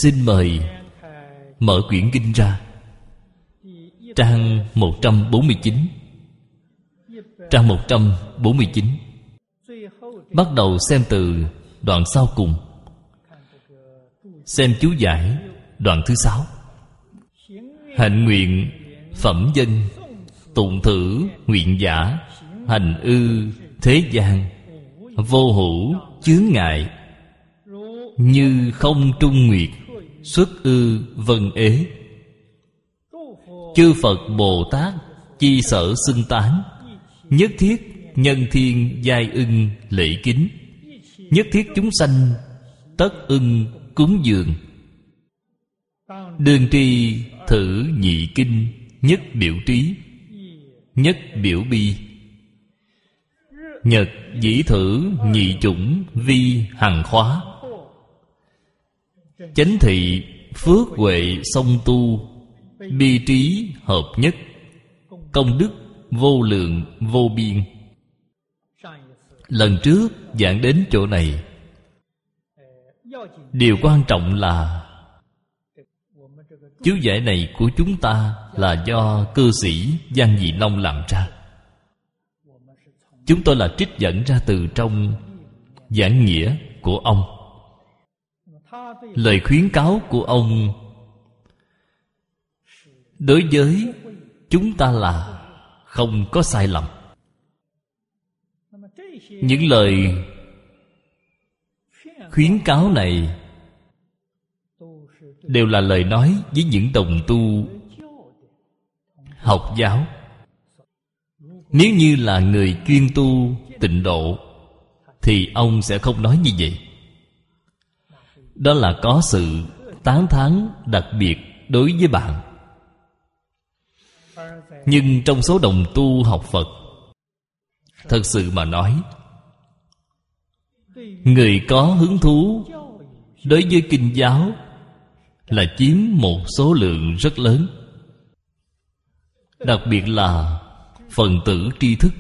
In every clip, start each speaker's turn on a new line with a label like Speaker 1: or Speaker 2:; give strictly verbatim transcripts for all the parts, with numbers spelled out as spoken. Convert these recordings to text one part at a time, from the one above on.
Speaker 1: Xin mời mở quyển kinh ra, trang một trăm bốn mươi chín. Trang một trăm bốn mươi chín, bắt đầu xem từ đoạn sau cùng. Xem chú giải đoạn thứ sáu. Hạnh nguyện phẩm danh, tụng thử nguyện giả, hành ư thế gian, vô hữu chướng ngại, như không trung nguyệt, xuất ư vân ế. Chư Phật Bồ Tát chi sở xưng tán, nhất thiết nhân thiên giai ưng lễ kính, nhất thiết chúng sanh tất ưng cúng dường. Đương tri thử nhị kinh, nhất biểu trí, nhất biểu bi. Nhật dĩ thử nhị chủng vi hằng khóa, chánh thị phước huệ song tu, bi trí hợp nhất, công đức vô lượng vô biên. Lần trước giảng đến chỗ này, điều quan trọng là chú giải này của chúng ta là do cư sĩ Giang Dị Long làm ra. Chúng tôi là trích dẫn ra từ trong giảng nghĩa của ông. Lời khuyến cáo của ông đối với chúng ta là không có sai lầm. Những lời khuyến cáo này đều là lời nói với những đồng tu học giáo. Nếu như là người chuyên tu tịnh độ thì ông sẽ không nói như vậy. Đó là có sự tán thán đặc biệt đối với bạn. Nhưng trong số đồng tu học Phật, thật sự mà nói, người có hứng thú đối với kinh giáo là chiếm một số lượng rất lớn. Đặc biệt là phần tử tri thức.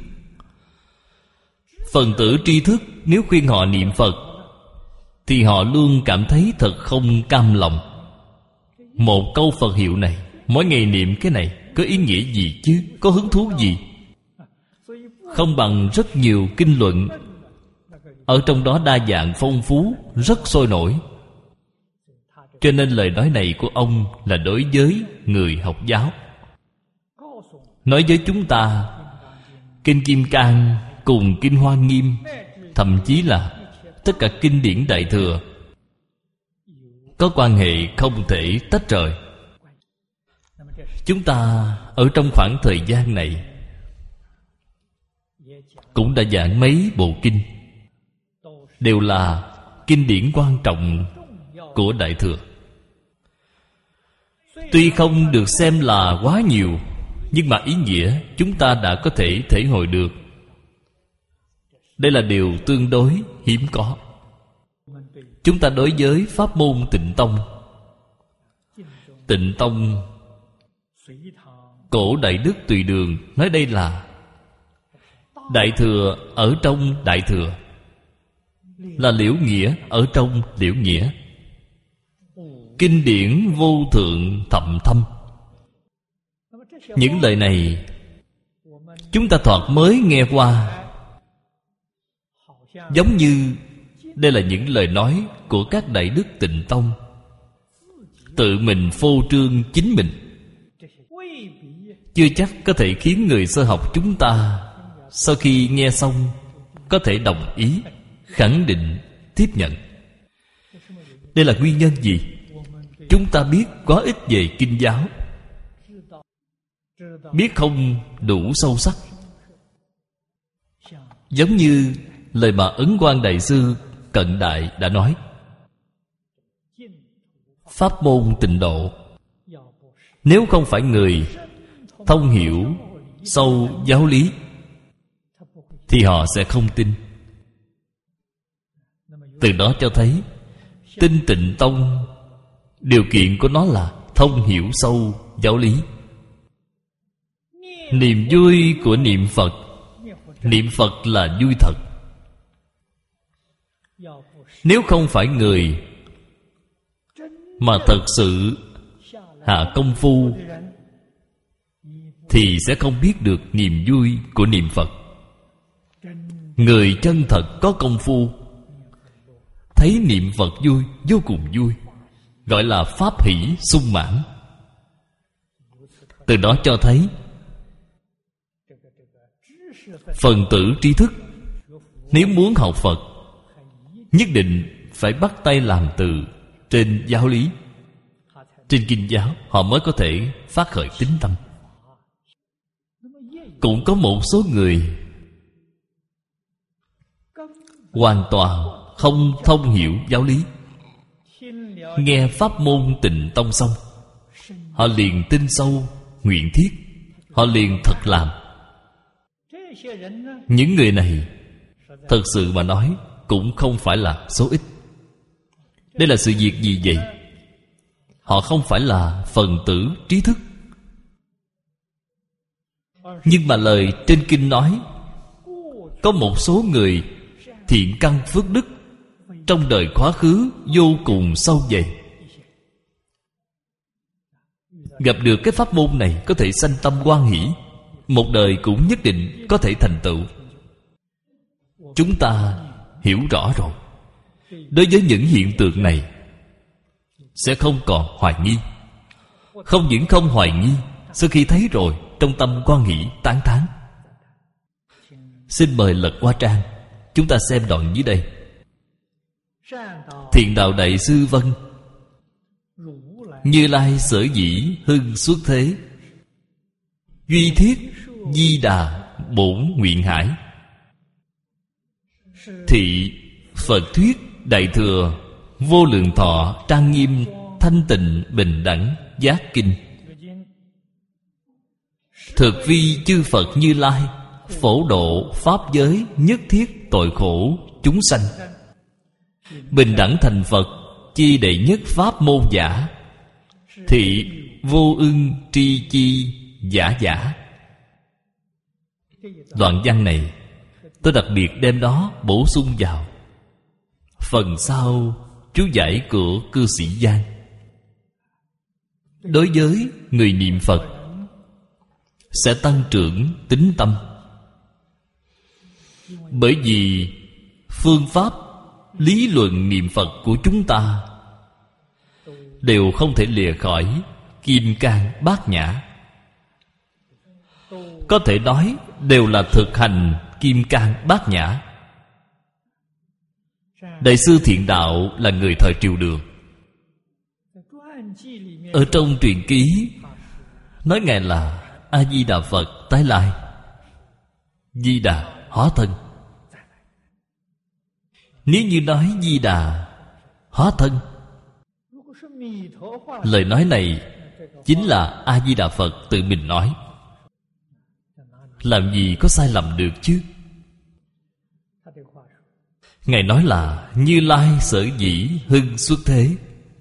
Speaker 1: Phần tử tri thức nếu khuyên họ niệm Phật thì họ luôn cảm thấy thật không cam lòng. Một câu Phật hiệu này, mỗi ngày niệm cái này có ý nghĩa gì chứ? Có hứng thú gì? Không bằng rất nhiều kinh luận, ở trong đó đa dạng phong phú, rất sôi nổi. Cho nên lời nói này của ông là đối với người học giáo. Nói với chúng ta, Kinh Kim Cang cùng Kinh Hoa Nghiêm, thậm chí là tất cả kinh điển Đại Thừa có quan hệ không thể tách rời. Chúng ta ở trong khoảng thời gian này cũng đã giảng mấy bộ kinh, đều là kinh điển quan trọng của Đại Thừa. Tuy không được xem là quá nhiều, nhưng mà ý nghĩa chúng ta đã có thể thể hội được. Đây là điều tương đối hiếm có. Chúng ta đối với pháp môn Tịnh Tông, Tịnh Tông Cổ Đại Đức Tùy Đường nói đây là Đại Thừa ở trong Đại Thừa, là Liễu Nghĩa ở trong Liễu Nghĩa. Kinh điển vô thượng thậm thâm. Những lời này chúng ta thoạt mới nghe qua, giống như đây là những lời nói của các Đại Đức Tịnh Tông, tự mình phô trương chính mình. Chưa chắc có thể khiến người sơ học chúng ta sau khi nghe xong có thể đồng ý, khẳng định, tiếp nhận. Đây là nguyên nhân gì? Chúng ta biết quá ít về kinh giáo, biết không đủ sâu sắc. Giống như lời mà Ấn Quang Đại Sư cận đại đã nói, pháp môn tịnh độ, nếu không phải người thông hiểu sâu giáo lý thì họ sẽ không tin. Từ đó cho thấy tin Tịnh Tông, điều kiện của nó là thông hiểu sâu giáo lý. Niềm vui của niệm Phật, niệm Phật là vui thật. Nếu không phải người mà thật sự hạ công phu thì sẽ không biết được niềm vui của niệm Phật. Người chân thật có công phu thấy niệm Phật vui, vô cùng vui, gọi là pháp hỷ sung mãn. Từ đó cho thấy phần tử trí thức nếu muốn học Phật, nhất định phải bắt tay làm từ trên giáo lý, trên kinh giáo, họ mới có thể phát khởi tín tâm. Cũng có một số người hoàn toàn không thông hiểu giáo lý, nghe pháp môn Tịnh Tông xong, họ liền tin sâu, nguyện thiết, họ liền thật làm. Những người này thật sự mà nói cũng không phải là số ít. Đây là sự việc gì vậy? Họ không phải là phần tử trí thức, nhưng mà lời trên kinh nói có một số người thiện căn phước đức trong đời quá khứ vô cùng sâu dày, gặp được cái pháp môn này có thể sanh tâm hoan hỷ, một đời cũng nhất định có thể thành tựu. Chúng ta hiểu rõ rồi, đối với những hiện tượng này sẽ không còn hoài nghi. Không những không hoài nghi, sau khi thấy rồi trong tâm hoan hỷ tán thán. Xin mời lật qua trang, chúng ta xem đoạn dưới đây. Thiện đạo đại sư Vân: Như Lai sở dĩ hưng xuất thế, duy thiết di đà bổn nguyện hải. Thị Phật thuyết đại thừa vô lượng thọ trang nghiêm thanh tịnh bình đẳng giác kinh. Thực vi chư Phật Như Lai phổ độ pháp giới nhất thiết tội khổ chúng sanh. Bình đẳng thành Phật chi đệ nhất pháp môn giả. Thị vô ưng tri chi giả giả. Đoạn văn này tôi đặc biệt đem đó bổ sung vào phần sau chú giải của cư sĩ Giang. Đối với người niệm Phật sẽ tăng trưởng tín tâm, bởi vì phương pháp lý luận niệm Phật của chúng ta đều không thể lìa khỏi Kim Cang Bát Nhã. Có thể nói đều là thực hành Kim Cang Bát Nhã. Đại sư Thiện Đạo là người thời triều Đường. Ở trong truyện ký nói Ngài là A-di-đà Phật tái lai, Di Đà hóa thân. Nếu như nói Di Đà hóa thân, lời nói này chính là A-di-đà Phật tự mình nói. Làm gì có sai lầm được chứ? Ngài nói là Như Lai sở dĩ hưng xuất thế.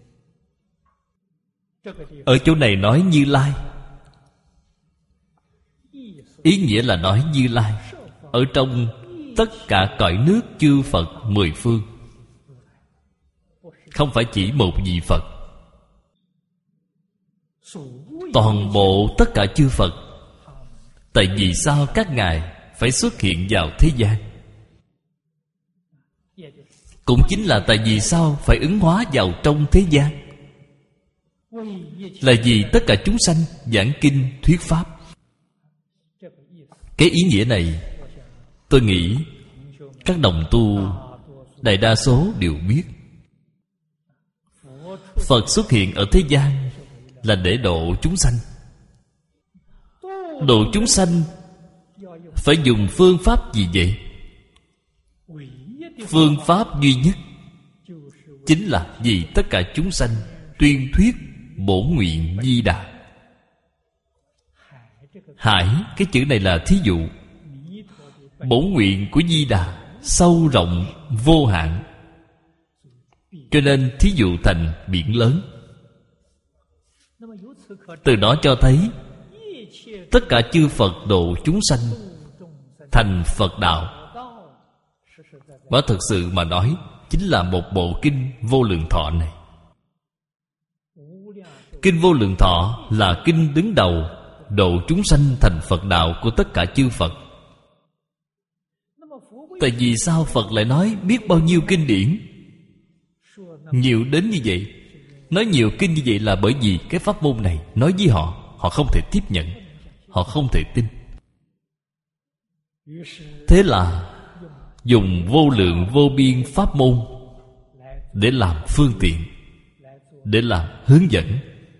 Speaker 1: Ở chỗ này nói Như Lai, ý nghĩa là nói Như Lai ở trong tất cả cõi nước chư Phật mười phương, không phải chỉ một vị Phật. Toàn bộ tất cả chư Phật. Tại vì sao các ngài phải xuất hiện vào thế gian? Cũng chính là tại vì sao phải ứng hóa vào trong thế gian, là vì tất cả chúng sanh giảng kinh thuyết pháp. Cái ý nghĩa này tôi nghĩ các đồng tu đại đa số đều biết. Phật xuất hiện ở thế gian là để độ chúng sanh. Độ chúng sanh phải dùng phương pháp gì vậy? Phương pháp duy nhất chính là vì tất cả chúng sanh tuyên thuyết bổn nguyện Di Đà. Hải, cái chữ này là thí dụ. Bổn nguyện của Di Đà sâu rộng vô hạn, cho nên thí dụ thành biển lớn. Từ đó cho thấy tất cả chư Phật độ chúng sanh thành Phật đạo. Và thực sự mà nói chính là một bộ kinh Vô Lượng Thọ này. Kinh Vô Lượng Thọ là kinh đứng đầu độ chúng sanh thành Phật đạo của tất cả chư Phật. Tại vì sao Phật lại nói biết bao nhiêu kinh điển, nhiều đến như vậy? Nói nhiều kinh như vậy là bởi vì cái pháp môn này nói với họ, họ không thể tiếp nhận, họ không thể tin. Thế là dùng vô lượng vô biên pháp môn để làm phương tiện, để làm hướng dẫn,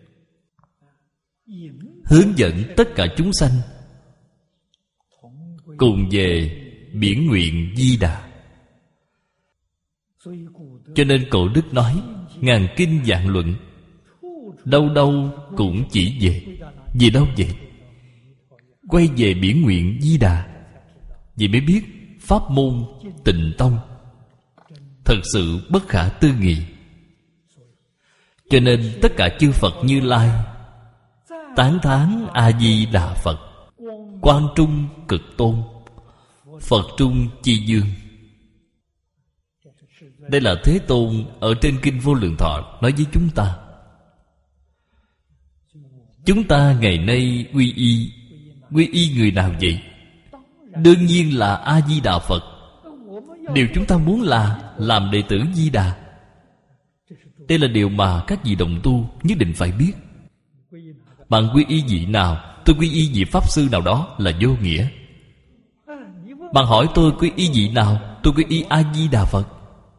Speaker 1: hướng dẫn tất cả chúng sanh cùng về biển nguyện Di Đà. Cho nên cổ đức nói ngàn kinh vạn luận, đâu đâu cũng chỉ về. Vì đâu vậy? Quay về biển nguyện Di Đà. Vì mới biết pháp môn Tịnh Tông thật sự bất khả tư nghị. Cho nên tất cả chư Phật Như Lai tán thán A Di Đà Phật, Quang Trung Cực Tôn, Phật Trung Chi Dương. Đây là Thế Tôn ở trên Kinh Vô Lượng Thọ nói với chúng ta. Chúng ta ngày nay quy y, quy y người nào vậy? Đương nhiên là A Di Đà Phật. Điều chúng ta muốn là làm đệ tử Di Đà. Đây là điều mà các vị đồng tu nhất định phải biết. Bạn quy y vị nào? Tôi quy y vị Pháp Sư nào đó là vô nghĩa. Bạn hỏi tôi quy y vị nào? Tôi quy y A Di Đà Phật.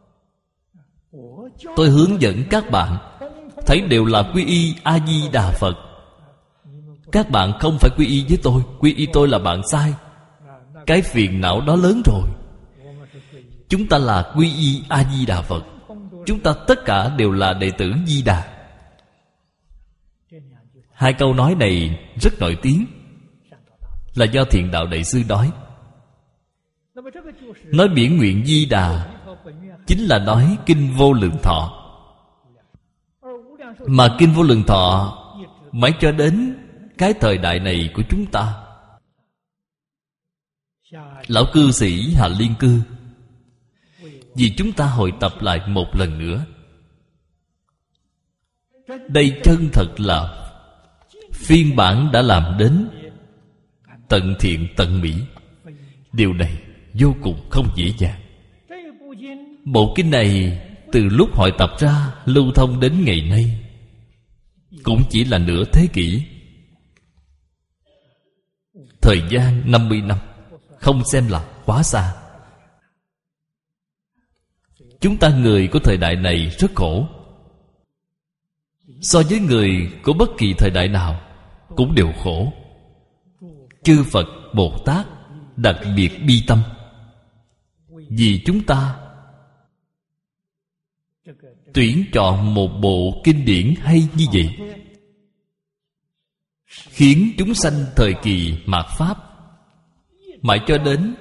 Speaker 1: Tôi hướng dẫn các bạn thấy đều là quy y A Di Đà Phật. Các bạn không phải quy y với tôi. Quy y tôi là bạn sai. Cái phiền não đó lớn rồi. Chúng ta là quy y A Di Đà Phật. Chúng ta tất cả đều là đệ tử Di Đà. Hai câu nói này rất nổi tiếng, là do Thiện Đạo Đại Sư nói. Nói biển nguyện Di Đà chính là nói Kinh Vô Lượng Thọ. Mà Kinh Vô Lượng Thọ mãi cho đến cái thời đại này của chúng ta, lão cư sĩ Hà Liên Cư vì chúng ta hội tập lại một lần nữa. Đây chân thật là phiên bản đã làm đến tận thiện tận mỹ. Điều này vô cùng không dễ dàng. Bộ kinh này từ lúc hội tập ra lưu thông đến ngày nay cũng chỉ là nửa thế kỷ. Thời gian năm mươi năm không xem là quá xa. Chúng ta người của thời đại này rất khổ. So với người của bất kỳ thời đại nào cũng đều khổ. Chư Phật Bồ Tát đặc biệt bi tâm vì chúng ta tuyển chọn một bộ kinh điển hay như vậy, khiến chúng sanh thời kỳ mạt Pháp mãi cho đến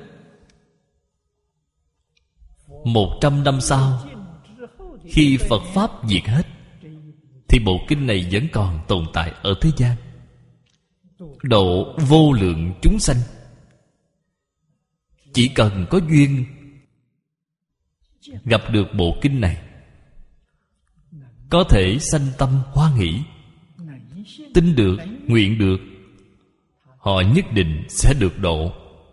Speaker 1: một trăm năm sau, khi Phật Pháp diệt hết, thì bộ kinh này vẫn còn tồn tại ở thế gian, độ vô lượng chúng sanh. Chỉ cần có duyên gặp được bộ kinh này, có thể sanh tâm hoan hỷ, tin được, nguyện được, họ nhất định sẽ được độ.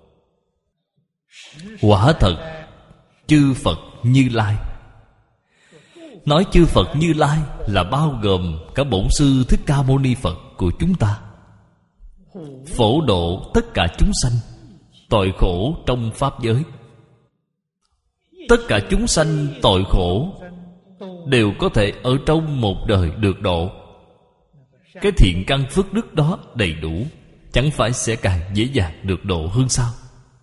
Speaker 1: Quả thật chư Phật Như Lai. Nói chư Phật Như Lai là bao gồm cả Bổn Sư Thích Ca Mâu Ni Phật của chúng ta, phổ độ tất cả chúng sanh tội khổ trong Pháp giới. Tất cả chúng sanh tội khổ đều có thể ở trong một đời được độ. Cái thiện căn phước đức đó đầy đủ, chẳng phải sẽ càng dễ dàng được độ hơn sao?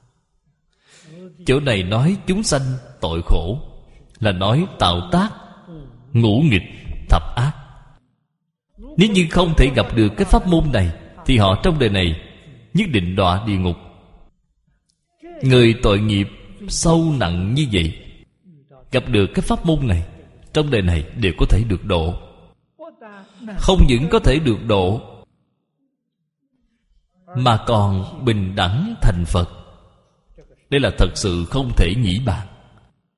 Speaker 1: Chỗ này nói chúng sanh tội khổ là nói tạo tác ngũ nghịch thập ác. Nếu như không thể gặp được cái pháp môn này, thì họ trong đời này nhất định đọa địa ngục. Người tội nghiệp sâu nặng như vậy, gặp được cái pháp môn này, trong đời này đều có thể được độ. Không những có thể được độ, mà còn bình đẳng thành Phật. Đây là thật sự không thể nghĩ bàn.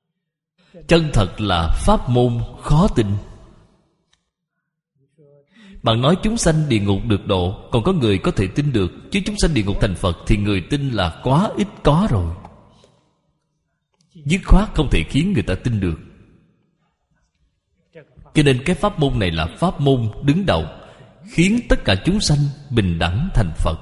Speaker 1: Chân thật là pháp môn khó tin. Bạn nói chúng sanh địa ngục được độ, còn có người có thể tin được. Chứ chúng sanh địa ngục thành Phật thì người tin là quá ít có rồi. Dứt khoát không thể khiến người ta tin được. Cho nên cái pháp môn này là pháp môn đứng đầu, khiến tất cả chúng sanh bình đẳng thành Phật.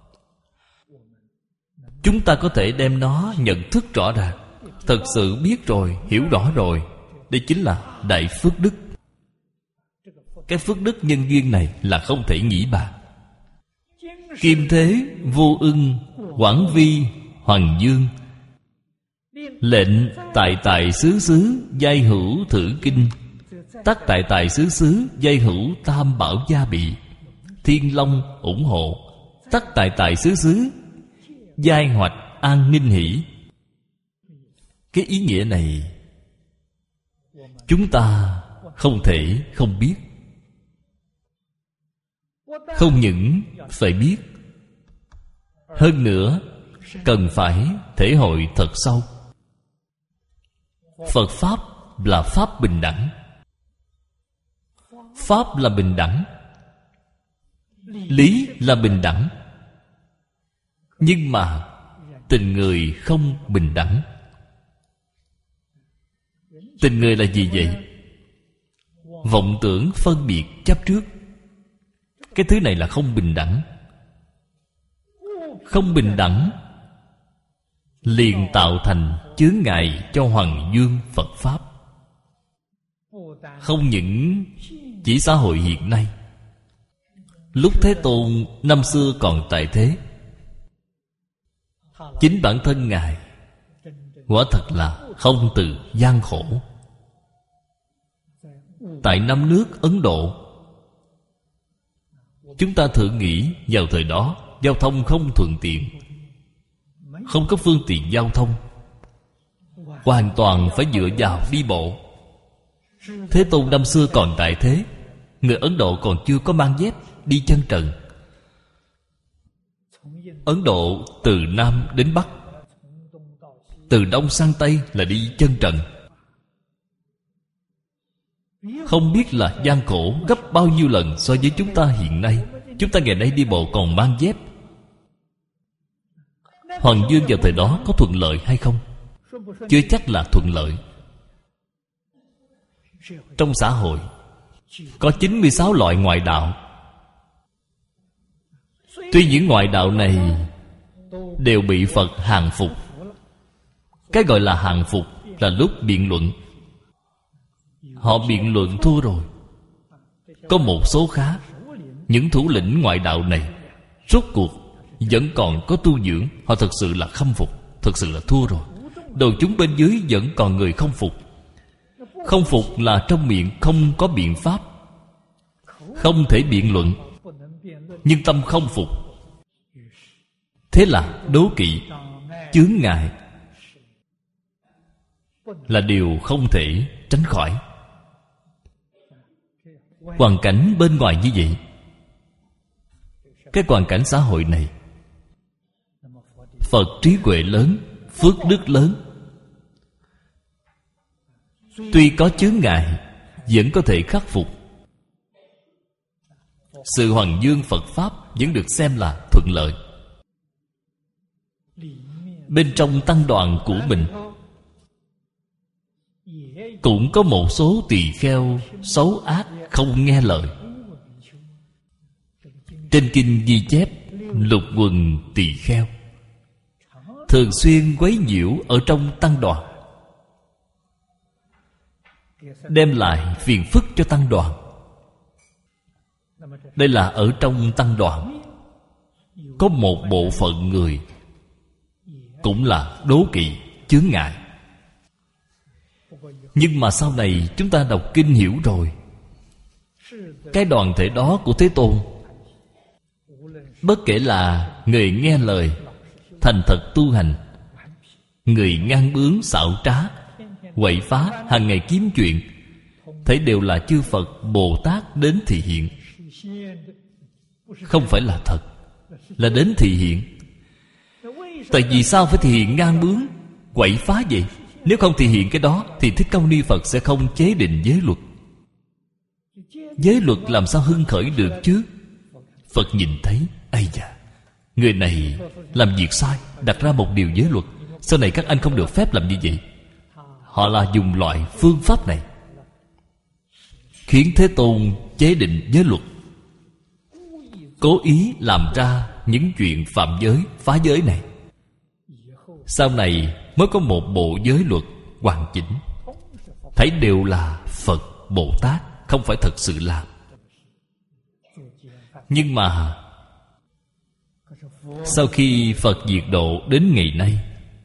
Speaker 1: Chúng ta có thể đem nó nhận thức rõ ràng, thật sự biết rồi, hiểu rõ rồi. Đây chính là đại phước đức. Cái phước đức nhân duyên này là không thể nghĩ bàn. Kim Thế, Vô Ưng, Quảng Vi, Hoàng Dương lệnh tại tại xứ xứ giai hữu thử kinh, tắc tại tại xứ xứ giai hữu tam bảo gia bị, Thiên Long ủng hộ, tắc tại tại xứ xứ giai hoạch an ninh hỷ. Cái ý nghĩa này chúng ta không thể không biết. Không những phải biết, hơn nữa cần phải thể hội thật sâu. Phật Pháp là Pháp bình đẳng. Pháp là bình đẳng, lý là bình đẳng. Nhưng mà tình người không bình đẳng. Tình người là gì vậy? Vọng tưởng phân biệt chấp trước. Cái thứ này là không bình đẳng. Không bình đẳng liền tạo thành chướng ngại cho Hoằng Dương Phật Pháp. Không những chỉ xã hội hiện nay, lúc Thế Tôn năm xưa còn tại thế, chính bản thân Ngài quả thật là không từ gian khổ. Tại năm nước Ấn Độ, chúng ta thử nghĩ vào thời đó giao thông không thuận tiện, không có phương tiện giao thông, hoàn toàn phải dựa vào đi bộ. Thế Tôn năm xưa còn tại thế, người Ấn Độ còn chưa có mang dép, đi chân trần. Ấn Độ từ Nam đến Bắc, từ Đông sang Tây là đi chân trần. Không biết là gian khổ gấp bao nhiêu lần so với chúng ta hiện nay. Chúng ta ngày nay đi bộ còn mang dép. Hoàng Dương vào thời đó có thuận lợi hay không? Chưa chắc là thuận lợi. Trong xã hội có chín mươi sáu loại ngoại đạo. Tuy những ngoại đạo này đều bị Phật hàng phục. Cái gọi là hàng phục là lúc biện luận. Họ biện luận thua rồi. Có một số khá, những thủ lĩnh ngoại đạo này rốt cuộc vẫn còn có tu dưỡng. Họ thật sự là khâm phục, thật sự là thua rồi. Đầu chúng bên dưới vẫn còn người không phục. Không phục là trong miệng không có biện pháp, không thể biện luận, nhưng tâm không phục. Thế là đố kỵ, chướng ngại là điều không thể tránh khỏi. Hoàn cảnh bên ngoài như vậy, cái hoàn cảnh xã hội này, Phật trí huệ lớn, phước đức lớn, tuy có chướng ngại vẫn có thể khắc phục. Sự Hoằng Dương Phật Pháp vẫn được xem là thuận lợi. Bên trong tăng đoàn của mình cũng có một số tỳ kheo xấu ác không nghe lời. Trên kinh ghi chép lục quần tỳ kheo thường xuyên quấy nhiễu ở trong tăng đoàn, đem lại phiền phức cho tăng đoàn. Đây là ở trong tăng đoàn có một bộ phận người cũng là đố kỵ, chướng ngại. Nhưng mà sau này chúng ta đọc kinh hiểu rồi, cái đoàn thể đó của Thế Tôn, bất kể là người nghe lời thành thật tu hành, người ngang bướng xảo trá quậy phá hàng ngày kiếm chuyện, thấy đều là chư Phật Bồ Tát đến thị hiện. Không phải là thật, là đến thị hiện. Tại vì sao phải thị hiện ngang bướng quậy phá vậy? Nếu không thị hiện cái đó thì Thích Ca Mâu Ni Phật sẽ không chế định giới luật. giới luật làm sao hưng khởi được chứ? Phật nhìn thấy, ây da, người này làm việc sai, đặt ra một điều giới luật, sau này các anh không được phép làm như vậy. Họ là dùng loại phương pháp này khiến Thế Tôn chế định giới luật, cố ý làm ra những chuyện phạm giới, phá giới này. Sau này mới có một bộ giới luật hoàn chỉnh. Thấy đều là Phật, Bồ Tát, không phải thật sự làm. Nhưng mà sau khi Phật diệt độ đến ngày nay,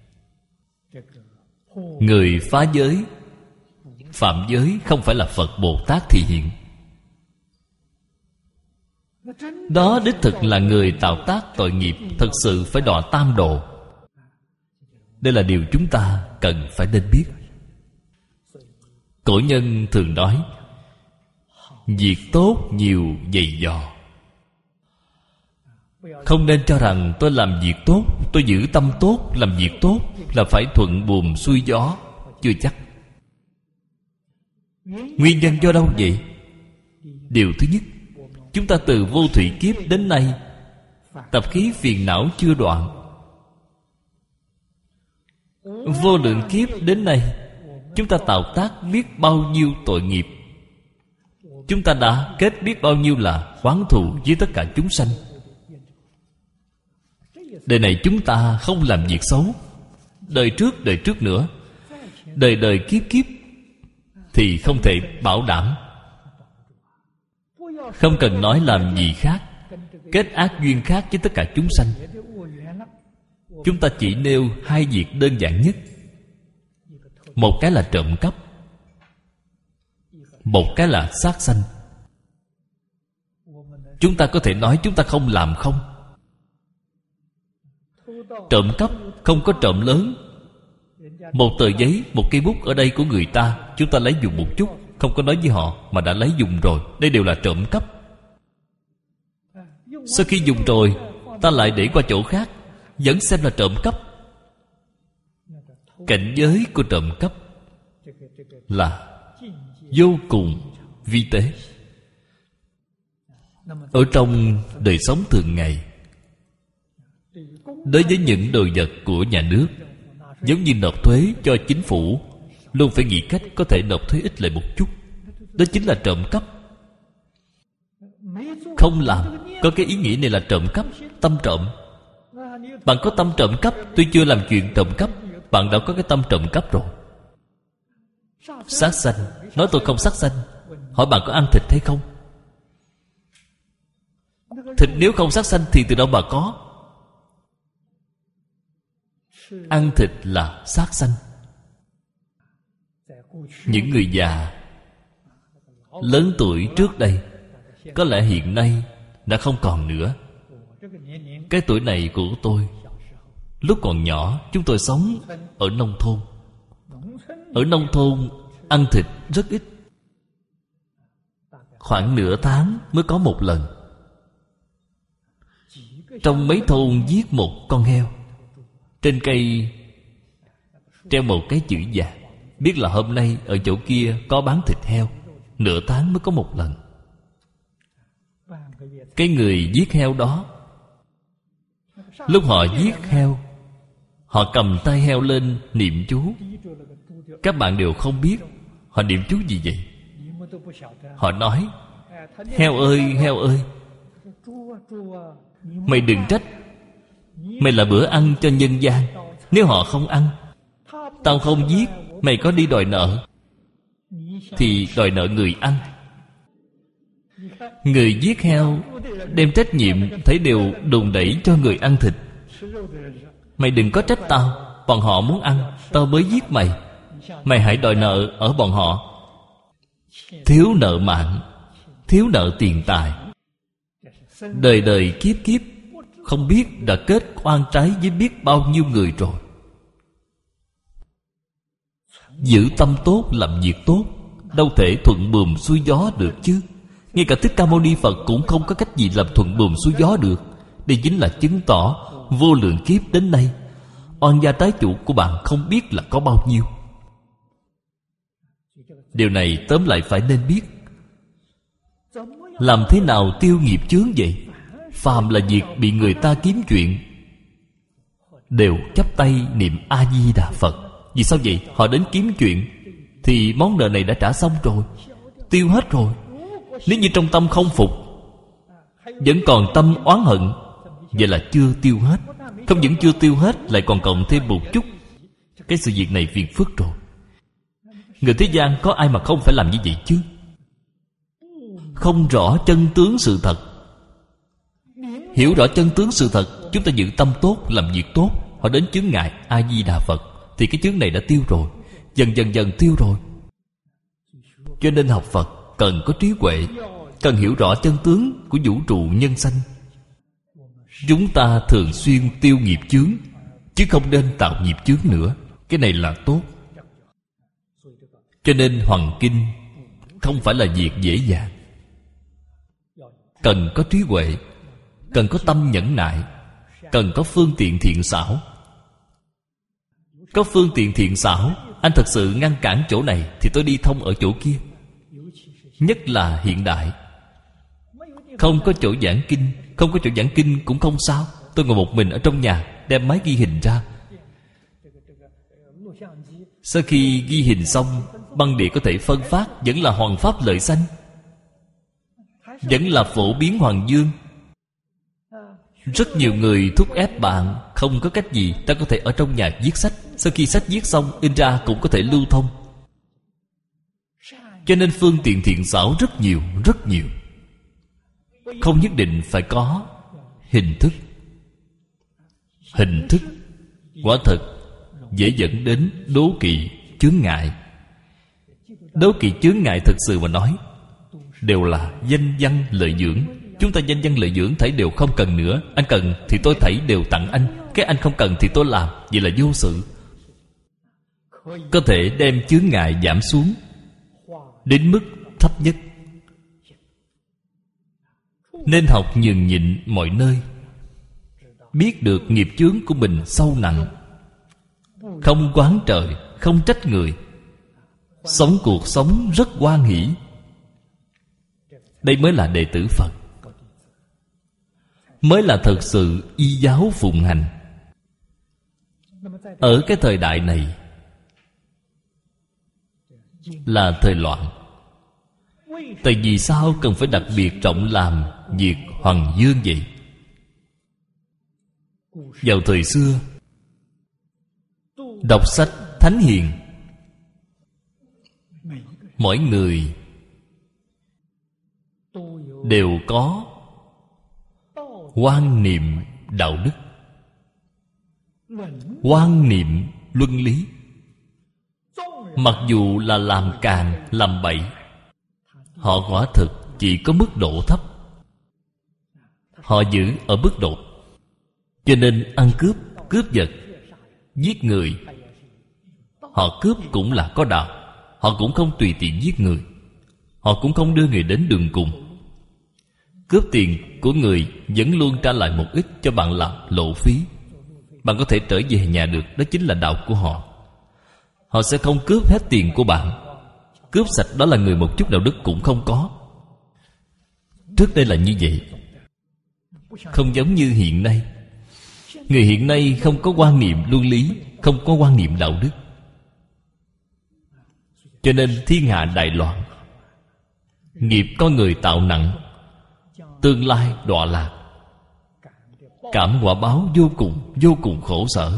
Speaker 1: người phá giới, phạm giới không phải là Phật Bồ Tát thị hiện. Đó đích thực là người tạo tác tội nghiệp, thật sự phải đọa tam độ. Đây là điều chúng ta cần phải nên biết. Cổ nhân thường nói, việc tốt nhiều dày dò. Không nên cho rằng tôi làm việc tốt, tôi giữ tâm tốt, làm việc tốt là phải thuận buồm xuôi gió. Chưa chắc. Nguyên nhân do đâu vậy? Điều thứ nhất, chúng ta từ vô thủy kiếp đến nay, tập khí phiền não chưa đoạn. Vô lượng kiếp đến nay, chúng ta tạo tác biết bao nhiêu tội nghiệp. Chúng ta đã kết biết bao nhiêu là oán thù với tất cả chúng sanh. Đời này chúng ta không làm việc xấu, đời trước đời trước nữa, đời đời kiếp kiếp thì không thể bảo đảm. Không cần nói làm gì khác, kết ác duyên khác với tất cả chúng sanh. Chúng ta chỉ nêu hai việc đơn giản nhất. Một cái là trộm cắp, một cái là sát sanh. Chúng ta có thể nói chúng ta không làm không? Trộm cắp không có trộm lớn. Một tờ giấy, một cây bút ở đây của người ta, chúng ta lấy dùng một chút, không có nói với họ mà đã lấy dùng rồi. Đây đều là trộm cắp. Sau khi dùng rồi, ta lại để qua chỗ khác, vẫn xem là trộm cắp. Cảnh giới của trộm cắp là vô cùng vi tế. Ở trong đời sống thường ngày, đối với những đồ vật của nhà nước, giống như nộp thuế cho chính phủ, luôn phải nghĩ cách có thể nộp thuế ít lại một chút. Đó chính là trộm cắp. Không làm, có cái ý nghĩ này là trộm cắp, tâm trộm. Bạn có tâm trộm cắp, tuy chưa làm chuyện trộm cắp, bạn đã có cái tâm trộm cắp rồi. Sát sanh, nói tôi không sát sanh, hỏi bạn có ăn thịt hay không? Thịt nếu không sát sanh thì từ đâu mà có? Ăn thịt là sát sanh. Những người già lớn tuổi trước đây, có lẽ hiện nay đã không còn nữa. Cái tuổi này của tôi, lúc còn nhỏ chúng tôi sống ở nông thôn. Ở nông thôn ăn thịt rất ít, khoảng nửa tháng mới có một lần. Trong mấy thôn giết một con heo, trên cây treo một cái chữ vàng, biết là hôm nay ở chỗ kia có bán thịt heo. Nửa tháng mới có một lần. Cái người giết heo đó, lúc họ giết heo, họ cầm tay heo lên niệm chú. Các bạn đều không biết họ niệm chú gì vậy. Họ nói, heo ơi, heo ơi, mày đừng trách, mày là bữa ăn cho nhân gian. Nếu họ không ăn, tao không giết, mày có đi đòi nợ thì đòi nợ người ăn. Người giết heo đem trách nhiệm thấy đều đùn đẩy cho người ăn thịt. Mày đừng có trách tao, bọn họ muốn ăn, tao mới giết mày. Mày hãy đòi nợ ở bọn họ. Thiếu nợ mạng, thiếu nợ tiền tài, đời đời kiếp kiếp không biết đã kết oan trái với biết bao nhiêu người rồi. Giữ tâm tốt, làm việc tốt, đâu thể thuận buồm xuôi gió được chứ. Ngay cả Thích Ca Mâu Ni Phật cũng không có cách gì làm thuận buồm xuôi gió được. Đây chính là chứng tỏ vô lượng kiếp đến nay, oan gia trái chủ của bạn không biết là có bao nhiêu. Điều này tóm lại phải nên biết. Làm thế nào tiêu nghiệp chướng vậy? Phàm là việc bị người ta kiếm chuyện, đều chắp tay niệm A-di-đà Phật. Vì sao vậy? Họ đến kiếm chuyện thì món nợ này đã trả xong rồi, tiêu hết rồi. Nếu như trong tâm không phục, vẫn còn tâm oán hận, vậy là chưa tiêu hết. Không những chưa tiêu hết, lại còn cộng thêm một chút. Cái sự việc này phiền phức rồi. Người thế gian có ai mà không phải làm như vậy chứ? Không rõ chân tướng sự thật, hiểu rõ chân tướng sự thật, chúng ta giữ tâm tốt, làm việc tốt, họ đến chướng ngại A-di-đà Phật, thì cái chướng này đã tiêu rồi, dần dần dần tiêu rồi. Cho nên học Phật cần có trí huệ, cần hiểu rõ chân tướng của vũ trụ nhân sanh. Chúng ta thường xuyên tiêu nghiệp chướng, chứ không nên tạo nghiệp chướng nữa. Cái này là tốt. Cho nên Hoằng Kinh không phải là việc dễ dàng, cần có trí huệ, cần có tâm nhẫn nại, cần có phương tiện thiện xảo. Có phương tiện thiện xảo, anh thật sự ngăn cản chỗ này thì tôi đi thông ở chỗ kia. Nhất là hiện đại, không có chỗ giảng kinh, không có chỗ giảng kinh cũng không sao. Tôi ngồi một mình ở trong nhà, đem máy ghi hình ra. Sau khi ghi hình xong, băng đĩa có thể phân phát, vẫn là Hoàng Pháp lợi sanh, vẫn là phổ biến Hoàng Dương. Rất nhiều người thúc ép bạn, không có cách gì, ta có thể ở trong nhà viết sách. Sau khi sách viết xong, in ra cũng có thể lưu thông. Cho nên phương tiện thiện xảo rất nhiều, rất nhiều. Không nhất định phải có hình thức. Hình thức quả thật dễ dẫn đến đố kỵ, chướng ngại. Đố kỵ chướng ngại thật sự mà nói, đều là danh văn lợi dưỡng. Chúng ta danh văn lợi dưỡng thảy đều không cần nữa. Anh cần thì tôi thảy đều tặng anh, cái anh không cần thì tôi làm. Vậy là vô sự. Có thể đem chướng ngại giảm xuống đến mức thấp nhất. Nên học nhường nhịn mọi nơi, biết được nghiệp chướng của mình sâu nặng, không oán trời, không trách người, sống cuộc sống rất hoan hỷ. Đây mới là đệ tử Phật, mới là thật sự y giáo phụng hành. Ở cái thời đại này là thời loạn. Tại vì sao cần phải đặc biệt trọng làm việc Hoàng Dương vậy? Vào thời xưa, đọc sách Thánh Hiền, mỗi người đều có quan niệm đạo đức, quan niệm luân lý. Mặc dù là làm càn, làm bậy, họ quả thực chỉ có mức độ thấp. Họ giữ ở mức độ. Cho nên ăn cướp, cướp giật, giết người, họ cướp cũng là có đạo. Họ cũng không tùy tiện giết người, họ cũng không đưa người đến đường cùng. Cướp tiền của người vẫn luôn trả lại một ít cho bạn làm lộ phí. Bạn có thể trở về nhà được, đó chính là đạo của họ. Họ sẽ không cướp hết tiền của bạn. Cướp sạch đó là người một chút đạo đức cũng không có. Trước đây là như vậy, không giống như hiện nay. Người hiện nay không có quan niệm luân lý, không có quan niệm đạo đức. Cho nên thiên hạ đại loạn. Nghiệp con người tạo nặng, tương lai đọa lạc, cảm quả báo vô cùng, vô cùng khổ sở.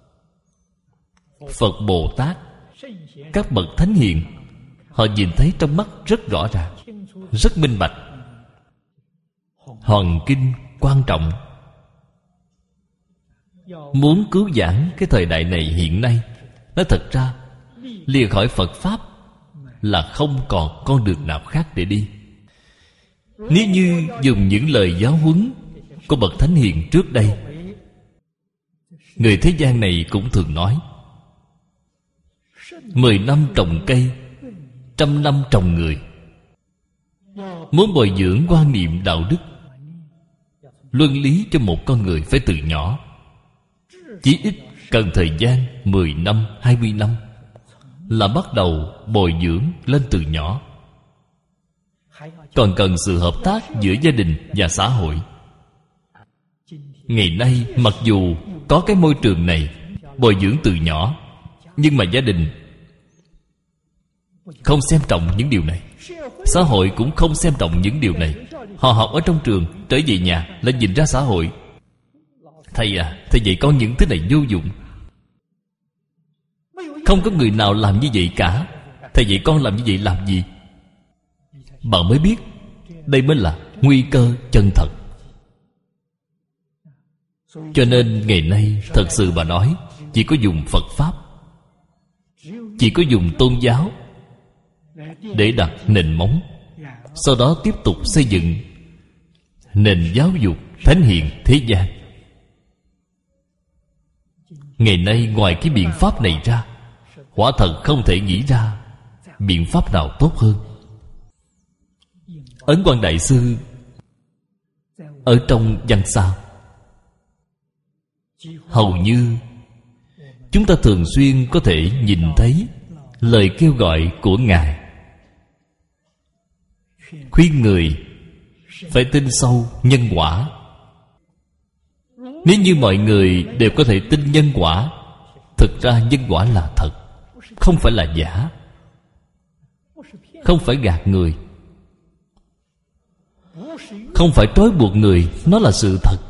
Speaker 1: Phật Bồ Tát, các bậc thánh hiền, họ nhìn thấy trong mắt rất rõ ràng, rất minh bạch. Hoàng Kinh quan trọng. Muốn cứu vãn cái thời đại này hiện nay, nói thật ra lìa khỏi Phật Pháp là không còn con đường nào khác để đi. Nếu như dùng những lời giáo huấn của bậc thánh hiền trước đây, người thế gian này cũng thường nói: Mười năm trồng cây, trăm năm trồng người. Muốn bồi dưỡng quan niệm đạo đức, luân lý cho một con người phải từ nhỏ. Chí ít cần thời gian mười năm, hai mươi năm là bắt đầu bồi dưỡng lên từ nhỏ. còn cần sự hợp tác giữa gia đình và xã hội. Ngày nay mặc dù có cái môi trường này bồi dưỡng từ nhỏ, nhưng mà gia đình không xem trọng những điều này. Xã hội cũng không xem trọng những điều này. Họ học ở trong trường, trở về nhà lại nhìn ra xã hội: thầy à, thầy dạy con những thứ này vô dụng. Không có người nào làm như vậy cả. Thầy dạy con làm như vậy làm gì? Bạn mới biết đây mới là nguy cơ chân thật. Cho nên ngày nay thật sự mà nói, chỉ có dùng Phật Pháp, chỉ có dùng tôn giáo để đặt nền móng, sau đó tiếp tục xây dựng nền giáo dục thánh hiền thế gian. Ngày nay ngoài cái biện pháp này ra, quả thật không thể nghĩ ra biện pháp nào tốt hơn. Ấn Quang Đại Sư ở trong văn sao, hầu như chúng ta thường xuyên có thể nhìn thấy lời kêu gọi của Ngài, khuyên người phải tin sâu nhân quả. Nếu như mọi người đều có thể tin nhân quả, thực ra nhân quả là thật, không phải là giả, không phải gạt người, không phải trói buộc người, nó là sự thật.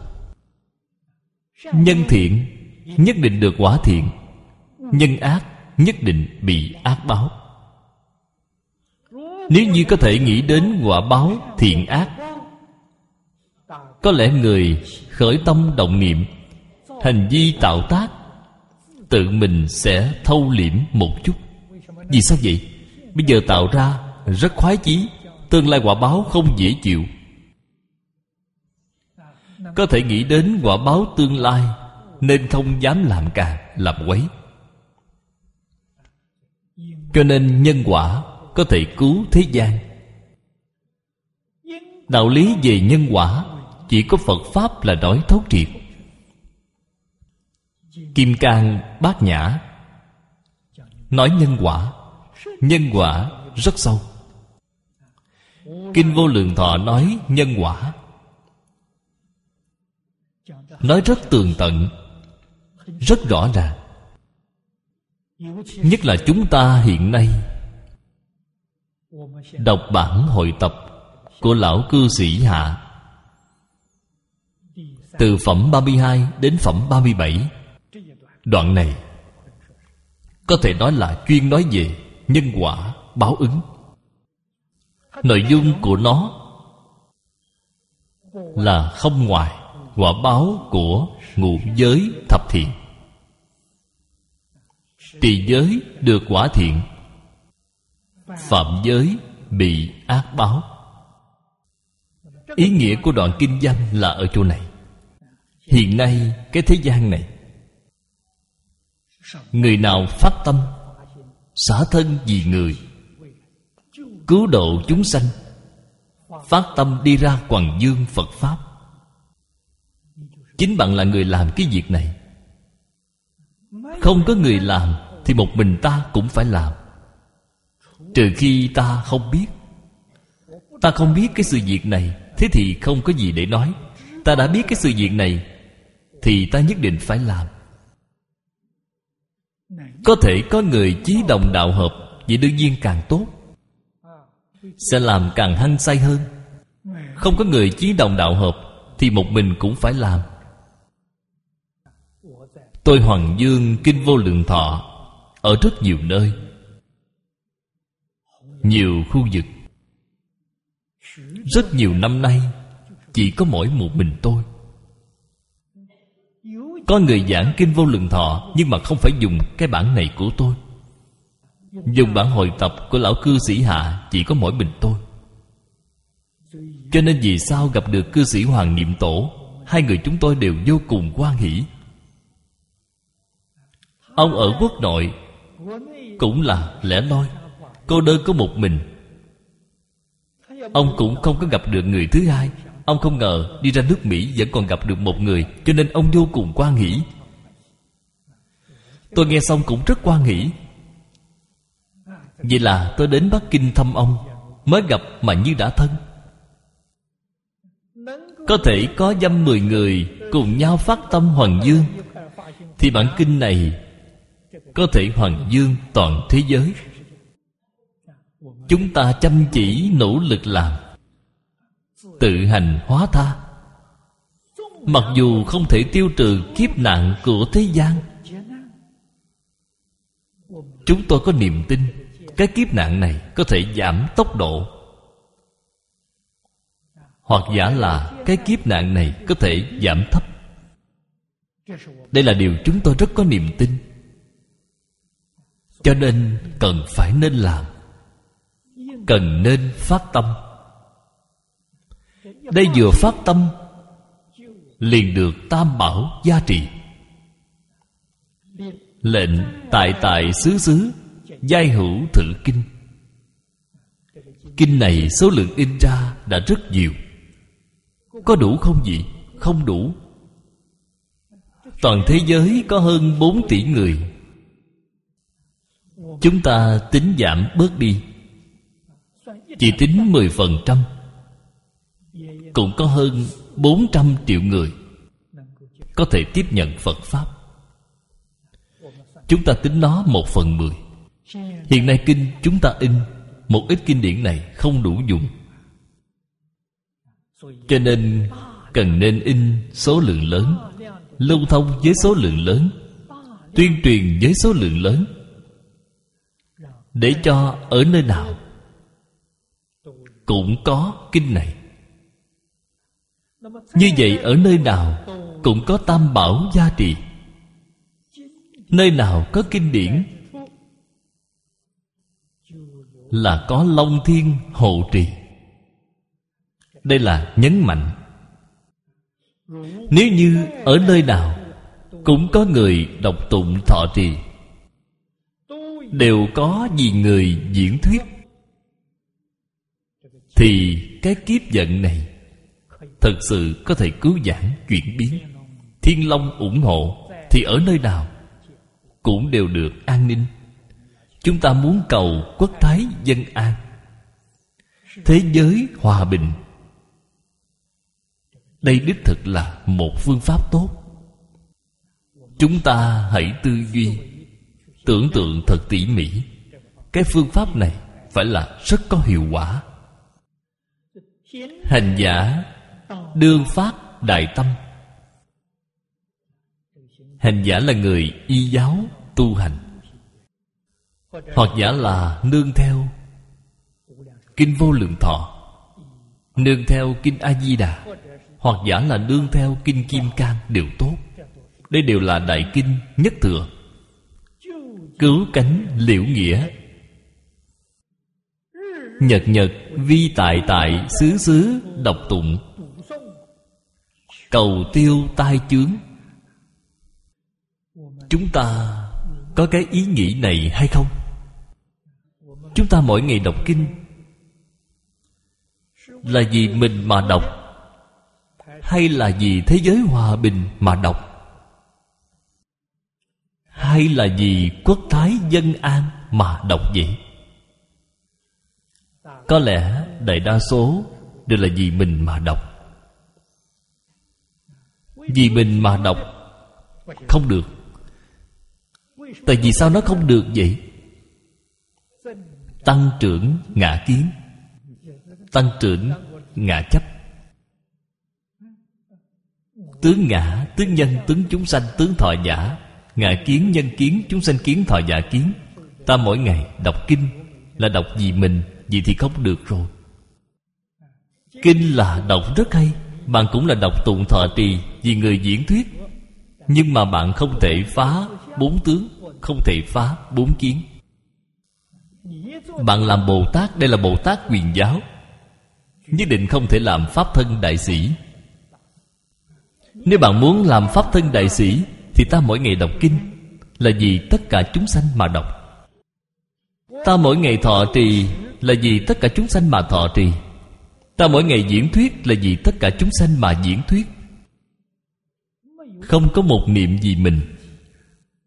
Speaker 1: Nhân thiện nhất định được quả thiện, nhân ác nhất định bị ác báo. Nếu như có thể nghĩ đến quả báo thiện ác, có lẽ người khởi tâm động niệm, hành vi tạo tác, tự mình sẽ thâu liễm một chút. Vì sao vậy? Bây giờ tạo ra rất khoái chí, tương lai quả báo không dễ chịu. Có thể nghĩ đến quả báo tương lai, nên không dám làm càng, làm quấy. Cho nên nhân quả có thể cứu thế gian. Đạo lý về nhân quả chỉ có Phật Pháp là nói thấu triệt. Kim Cang Bát Nhã nói nhân quả, nhân quả rất sâu. Kinh Vô Lượng Thọ nói nhân quả, nói rất tường tận, rất rõ ràng. Nhất là chúng ta hiện nay đọc bản hội tập của Lão Cư Sĩ Hạ, từ phẩm ba mươi hai đến phẩm ba mươi bảy, đoạn này có thể nói là chuyên nói về nhân quả báo ứng. Nội dung của nó là không ngoài quả báo của ngũ giới thập thiện. Tỳ giới được quả thiện, phạm giới bị ác báo. Ý nghĩa của đoạn kinh văn là ở chỗ này. Hiện nay cái thế gian này, người nào phát tâm xả thân vì người, cứu độ chúng sanh, phát tâm đi ra hoằng dương Phật Pháp, chính bạn là người làm cái việc này. Không có người làm thì một mình ta cũng phải làm. Trừ khi ta không biết. Ta không biết cái sự việc này, thế thì không có gì để nói. Ta đã biết cái sự việc này thì ta nhất định phải làm. Có thể có người chí đồng đạo hợp, vậy đương nhiên càng tốt, sẽ làm càng hăng say hơn. Không có người chí đồng đạo hợp thì một mình cũng phải làm. Tôi hoằng dương Kinh Vô Lượng Thọ ở rất nhiều nơi, nhiều khu vực. Rất nhiều năm nay chỉ có mỗi một mình tôi. Có người giảng Kinh Vô Lượng Thọ, nhưng mà không phải dùng cái bản này của tôi, dùng bản hội tập của Lão Cư Sĩ Hạ, chỉ có mỗi mình tôi. Cho nên vì sao gặp được cư sĩ Hoàng Niệm Tổ, hai người chúng tôi đều vô cùng hoan hỷ. Ông ở quốc nội cũng là lẻ loi, cô đơn có một mình. Ông cũng không có gặp được người thứ hai. Ông không ngờ đi ra nước Mỹ vẫn còn gặp được một người, cho nên ông vô cùng hoan hỷ. Tôi nghe xong cũng rất hoan hỷ. Vậy là tôi đến Bắc Kinh thăm ông. mới gặp mà như đã thân. Có thể có dăm mười người cùng nhau phát tâm hoằng dương, thì bản kinh này có thể hoằng dương toàn thế giới. Chúng ta chăm chỉ nỗ lực làm, tự hành hóa tha. Mặc dù không thể tiêu trừ kiếp nạn của thế gian, chúng tôi có niềm tin cái kiếp nạn này có thể giảm tốc độ, hoặc giả là cái kiếp nạn này có thể giảm thấp. Đây là điều chúng tôi rất có niềm tin. Cho nên cần phải nên làm, cần nên phát tâm. Đây vừa phát tâm liền được tam bảo gia trì. Lệnh tại tại xứ xứ giai hữu thử kinh. Kinh này số lượng in ra đã rất nhiều. Có đủ không vậy? Không đủ. Toàn thế giới có hơn bốn tỷ người. Chúng ta tính giảm bớt đi, chỉ tính mười phần trăm, cũng có hơn bốn trăm triệu người có thể tiếp nhận Phật Pháp. Chúng ta tính nó một phần mười. Hiện nay kinh chúng ta in, một ít kinh điển này không đủ dùng, cho nên cần nên in số lượng lớn, lưu thông với số lượng lớn, tuyên truyền với số lượng lớn, để cho ở nơi nào cũng có kinh này. Như vậy ở nơi nào cũng có tam bảo gia trì. Nơi nào có kinh điển là có Long Thiên hộ trì. Đây là nhấn mạnh. Nếu như ở nơi nào cũng có người đọc tụng thọ trì, đều có vì người diễn thuyết, thì cái kiếp vận này thật sự có thể cứu vãn chuyển biến. Thiên Long ủng hộ, thì ở nơi nào cũng đều được an ninh. Chúng ta muốn cầu quốc thái dân an, thế giới hòa bình. Đây đích thực là một phương pháp tốt. Chúng ta hãy tư duy, tưởng tượng thật tỉ mỉ. Cái phương pháp này phải là rất có hiệu quả. Hành giả đương phát đại tâm. Hành giả là người y giáo tu hành, hoặc giả là nương theo kinh Vô Lượng Thọ, nương theo kinh A Di Đà, hoặc giả là nương theo kinh Kim Cang đều tốt. Đây đều là đại kinh nhất thừa, cứu cánh liễu nghĩa. Nhật nhật vi tại tại xứ xứ đọc tụng, cầu tiêu tai chướng. Chúng ta có cái ý nghĩ này hay không? Chúng ta mỗi ngày đọc kinh là vì mình mà đọc, hay là vì thế giới hòa bình mà đọc, hay là vì quốc thái dân an mà đọc vậy? Có lẽ đại đa số đều là vì mình mà đọc. Vì mình mà đọc không được. Tại vì sao nó không được vậy? Tăng trưởng ngã kiến, tăng trưởng ngã chấp. Tướng ngã, tướng nhân, tướng chúng sanh, tướng thọ giả. Ngã kiến, nhân kiến, chúng sanh kiến, thọ giả kiến. Ta mỗi ngày đọc kinh là đọc vì mình, vậy thì không được rồi. Kinh là đọc rất hay, bạn cũng là đọc tụng thọ trì vì người diễn thuyết, nhưng mà bạn không thể phá bốn tướng, không thể phá bốn kiến. Bạn làm Bồ Tát, đây là Bồ Tát quyền giáo, nhất định không thể làm pháp thân đại sĩ. Nếu bạn muốn làm pháp thân đại sĩ, thì ta mỗi ngày đọc kinh là vì tất cả chúng sanh mà đọc. Ta mỗi ngày thọ trì là vì tất cả chúng sanh mà thọ trì. Ta mỗi ngày diễn thuyết là vì tất cả chúng sanh mà diễn thuyết. Không có một niệm vì mình.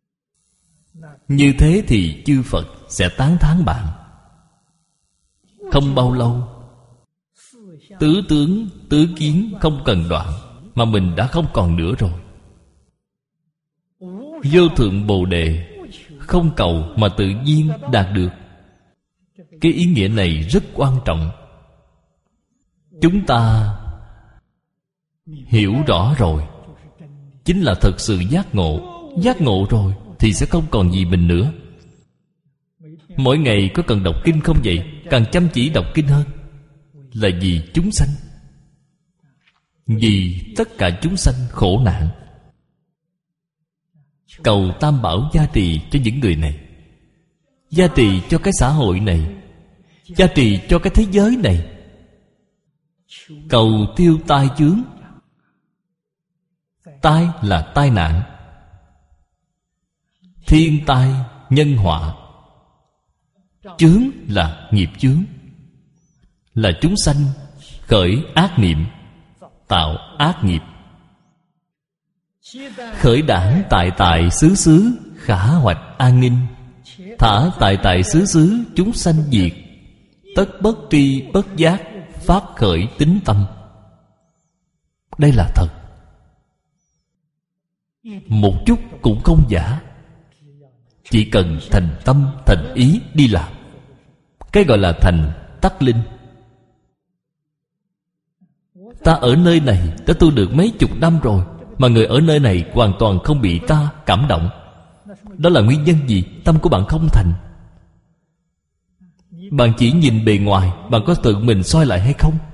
Speaker 1: Như thế thì chư Phật sẽ tán thán bạn. không bao lâu, tứ tướng tứ kiến không cần đoạn, mà mình đã không còn nữa rồi. Vô thượng Bồ Đề, không cầu mà tự nhiên đạt được. Cái ý nghĩa này rất quan trọng. Chúng ta hiểu rõ rồi, chính là thật sự giác ngộ. Giác ngộ rồi thì sẽ không còn gì mình nữa. Mỗi ngày có cần đọc kinh không vậy? Càng chăm chỉ đọc kinh hơn. Là vì chúng sanh, vì tất cả chúng sanh khổ nạn. Cầu Tam Bảo gia trì cho những người này, gia trì cho cái xã hội này, gia trì cho cái thế giới này. Cầu tiêu tai chướng. Tai là tai nạn, thiên tai, nhân họa. Chướng là nghiệp chướng, là chúng sanh khởi ác niệm, tạo ác nghiệp. Khởi đảng tại tại xứ xứ, khả hoạch an ninh. Thả tại tại xứ xứ, chúng sanh diệt. Tất bất tri bất giác, pháp khởi tín tâm. Đây là thật, một chút cũng không giả. Chỉ cần thành tâm thành ý đi làm, cái gọi là thành tắc linh. Ta ở nơi này đã tu được mấy chục năm rồi, mà người ở nơi này hoàn toàn không bị ta cảm động. Đó là nguyên nhân gì? Tâm của bạn không thành. Bạn chỉ nhìn bề ngoài, bạn có tự mình soi lại hay không?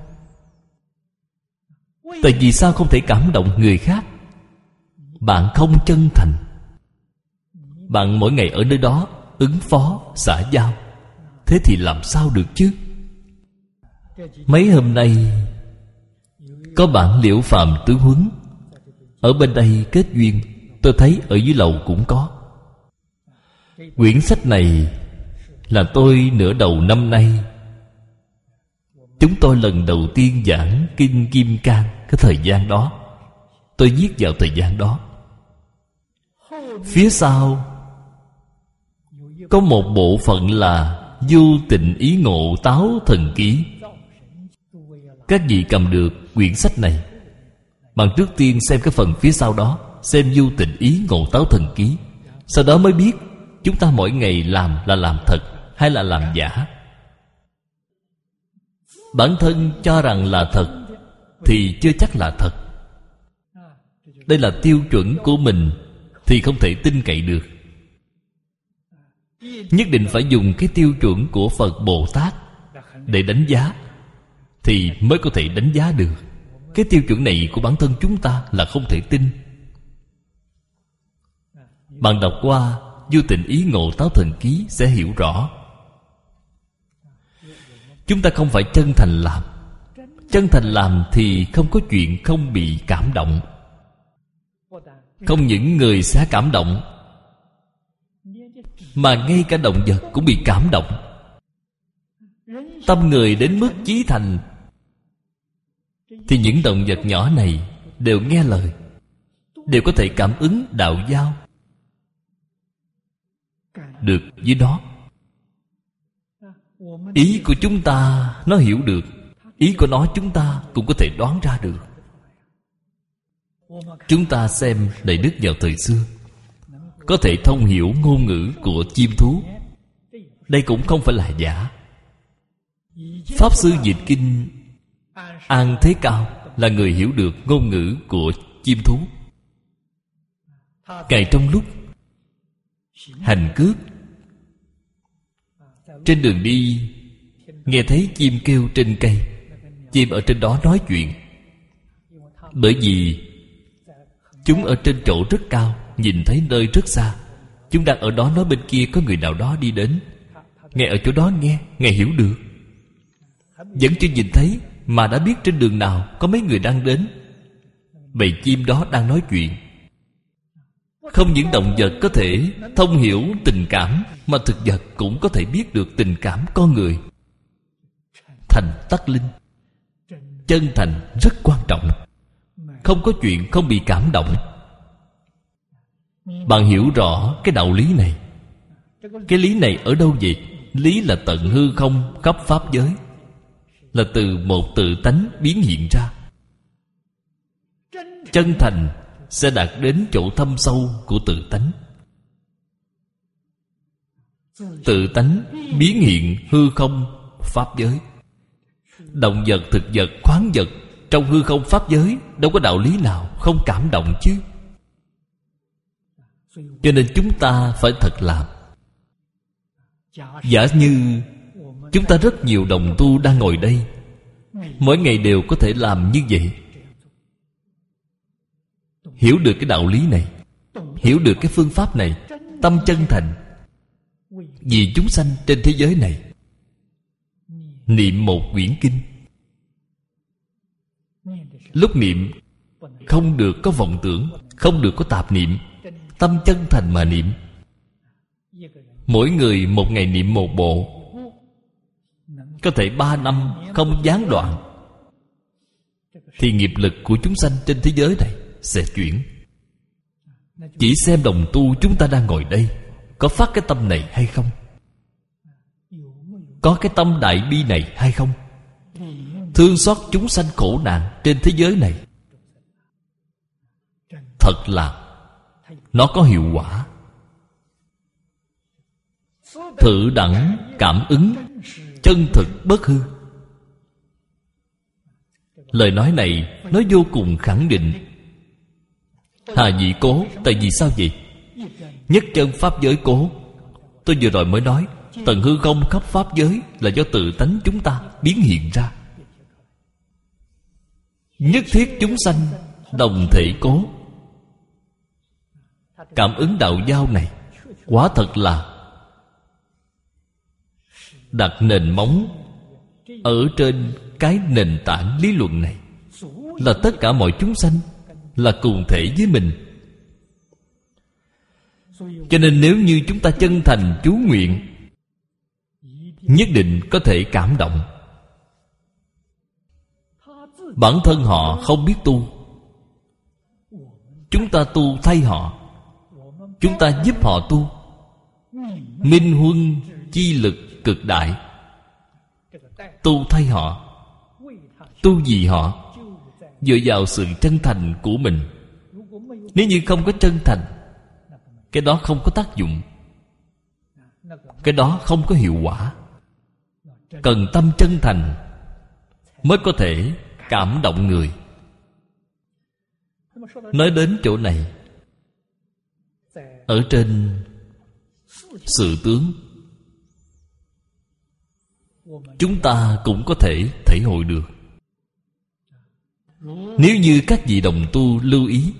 Speaker 1: Tại vì sao không thể cảm động người khác? Bạn không chân thành. Bạn mỗi ngày ở nơi đó ứng phó, xã giao, thế thì làm sao được chứ? Mấy hôm nay có bản Liễu Phàm Tướng Huấn ở bên đây kết duyên. Tôi thấy ở dưới lầu cũng có. Quyển sách này là tôi nửa đầu năm nay, chúng tôi lần đầu tiên giảng Kinh Kim Cang. Cái thời gian đó tôi viết vào thời gian đó. Phía sau có một bộ phận là Du Tịnh Ý Ngộ Táo Thần Ký. Các vị cầm được quyển sách này, bạn trước tiên xem cái phần phía sau đó, xem Du Tịnh Ý Ngộ Táo Thần Ký. Sau đó mới biết chúng ta mỗi ngày làm là làm thật hay là làm giả. Bản thân cho rằng là thật thì chưa chắc là thật. Đây là tiêu chuẩn của mình thì không thể tin cậy được. Nhất định phải dùng cái tiêu chuẩn của Phật Bồ Tát để đánh giá, thì mới có thể đánh giá được. Cái tiêu chuẩn này của bản thân chúng ta là không thể tin. Bạn đọc qua Du Tịnh Ý Ngộ Táo Thần Ký sẽ hiểu rõ. Chúng ta không phải chân thành làm. Chân thành làm thì không có chuyện không bị cảm động. Không những người sẽ cảm động, mà ngay cả động vật cũng bị cảm động. Tâm người đến mức chí thành thì những động vật nhỏ này đều nghe lời, đều có thể cảm ứng đạo giao được với đó. Ý của chúng ta nó hiểu được, ý của nó chúng ta cũng có thể đoán ra được. Chúng ta xem Đại Đức vào thời xưa có thể thông hiểu ngôn ngữ của chim thú. Đây cũng không phải là giả. Pháp Sư dịch kinh An Thế Cao là người hiểu được ngôn ngữ của chim thú. Ngài trong lúc hành cước trên đường đi, nghe thấy chim kêu trên cây. Chim ở trên đó nói chuyện. Bởi vì chúng ở trên chỗ rất cao, nhìn thấy nơi rất xa. Chúng đang ở đó nói bên kia có người nào đó đi đến. Ngài ở chỗ đó nghe, Ngài hiểu được. Vẫn chưa nhìn thấy mà đã biết trên đường nào có mấy người đang đến. Bầy chim đó đang nói chuyện. Không những động vật có thể thông hiểu tình cảm, mà thực vật cũng có thể biết được tình cảm con người. Thành tắc linh, chân thành rất quan trọng. Không có chuyện không bị cảm động. Bạn hiểu rõ cái đạo lý này. Cái lý này ở đâu vậy? Lý là tận hư không khắp pháp giới. là từ một tự tánh biến hiện ra. Chân thành sẽ đạt đến chỗ thâm sâu của tự tánh. Tự tánh biến hiện hư không pháp giới. Động vật, thực vật, khoáng vật trong hư không pháp giới đâu có đạo lý nào không cảm động chứ. Cho nên chúng ta phải thật làm. Giả như chúng ta rất nhiều đồng tu đang ngồi đây, mỗi ngày đều có thể làm như vậy, hiểu được cái đạo lý này, hiểu được cái phương pháp này, tâm chân thành vì chúng sanh trên thế giới này, niệm một quyển kinh. Lúc niệm không được có vọng tưởng, không được có tạp niệm, tâm chân thành mà niệm. Mỗi người một ngày niệm một bộ, có thể ba năm không gián đoạn, thì nghiệp lực của chúng sanh trên thế giới này sẽ chuyển. Chỉ xem đồng tu chúng ta đang ngồi đây có phát cái tâm này hay không, có cái tâm đại bi này hay không, thương xót chúng sanh khổ nạn trên thế giới này. Thật là nó có hiệu quả. Thử đẳng cảm ứng, chân thực bất hư. Lời nói này nó vô cùng khẳng định. Hà nhị cố, tại vì sao vậy? Nhất chân pháp giới cố. Tôi vừa rồi mới nói, tận hư không khắp pháp giới là do tự tánh chúng ta biến hiện ra. Nhất thiết chúng sanh đồng thể cố. Cảm ứng đạo giao này quả thật là đặt nền móng ở trên cái nền tảng lý luận này, là tất cả mọi chúng sanh là cùng thể với mình. Cho nên nếu như chúng ta chân thành chú nguyện, nhất định có thể cảm động. Bản thân họ không biết tu, chúng ta tu thay họ, chúng ta giúp họ tu. Minh huân chi lực cực đại. Tu thay họ, tu vì họ, dựa vào sự chân thành của mình. Nếu như không có chân thành, cái đó không có tác dụng, cái đó không có hiệu quả. Cần tâm chân thành mới có thể cảm động người. Nói đến chỗ này, ở trên sự tướng, chúng ta cũng có thể thể hội được. Nếu như các vị đồng tu lưu ý,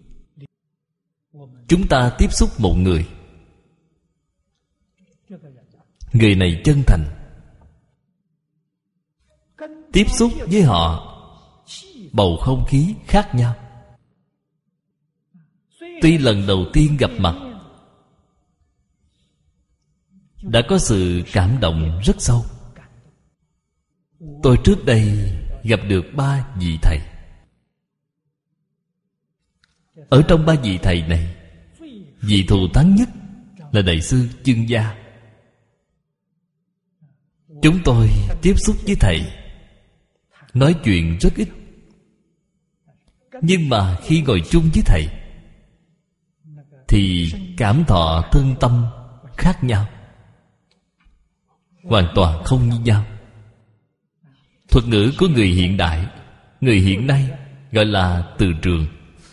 Speaker 1: chúng ta tiếp xúc một người, người này chân thành, tiếp xúc với họ, bầu không khí khác nhau. Tuy lần đầu tiên gặp mặt đã có sự cảm động rất sâu. Tôi trước đây gặp được ba vị thầy. Ở trong ba vị thầy này, vị thù thắng nhất là Đại sư Chương Gia. Chúng tôi tiếp xúc với thầy, nói chuyện rất ít, nhưng mà khi ngồi chung với thầy thì cảm thọ thân tâm khác nhau, hoàn toàn không như nhau. Thuật ngữ của người hiện đại, người hiện nay gọi là từ trường.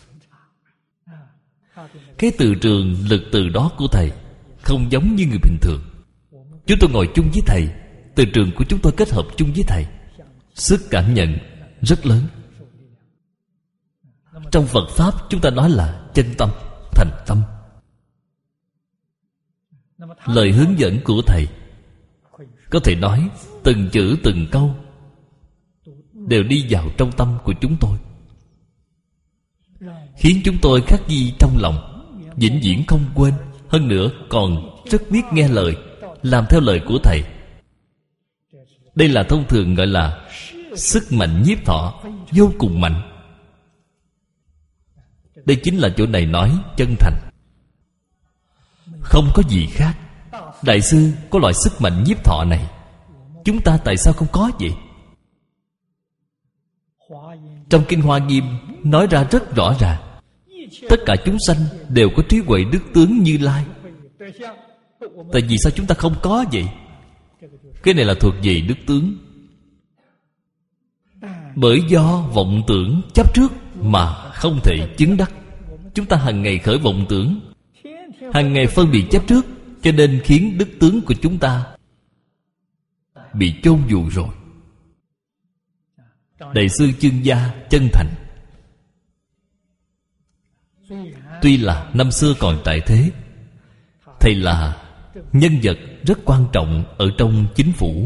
Speaker 1: Cái từ trường, lực từ đó của thầy không giống như người bình thường. Chúng tôi ngồi chung với thầy, từ trường của chúng tôi kết hợp chung với thầy, sức cảm nhận rất lớn. Trong Phật Pháp chúng ta nói là chân tâm, thành tâm. Lời hướng dẫn của thầy có thể nói từng chữ từng câu đều đi vào trong tâm của chúng tôi, khiến chúng tôi khắc ghi trong lòng, vĩnh viễn không quên. Hơn nữa còn rất biết nghe lời, làm theo lời của thầy. Đây là thông thường gọi là sức mạnh nhiếp thọ, vô cùng mạnh. Đây chính là chỗ này nói chân thành, không có gì khác. Đại sư có loại sức mạnh nhiếp thọ này, chúng ta tại sao không có vậy? Trong Kinh Hoa Nghiêm nói ra rất rõ ràng, tất cả chúng sanh đều có trí huệ đức tướng Như Lai. Tại vì sao chúng ta không có vậy? Cái này là thuộc về đức tướng. Bởi do vọng tưởng chấp trước mà không thể chứng đắc. Chúng ta hàng ngày khởi vọng tưởng, hàng ngày phân biệt chấp trước, cho nên khiến đức tướng của chúng ta bị chôn vùi rồi. Đại sư Chương Gia chân thành. Tuy là năm xưa còn tại thế, thầy là nhân vật rất quan trọng ở trong chính phủ.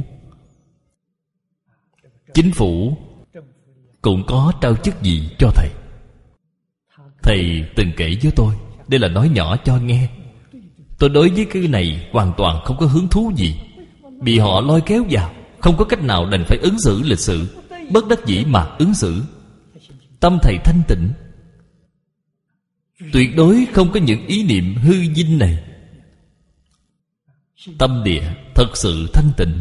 Speaker 1: Chính phủ cũng có trao chức gì cho thầy. Thầy từng kể với tôi, đây là nói nhỏ cho nghe, tôi đối với cái này hoàn toàn không có hứng thú gì. Bị họ lôi kéo vào, không có cách nào đành phải ứng xử lịch sự, bất đắc dĩ mà ứng xử. Tâm thầy thanh tịnh, tuyệt đối không có những ý niệm hư vinh này. Tâm địa thật sự thanh tịnh.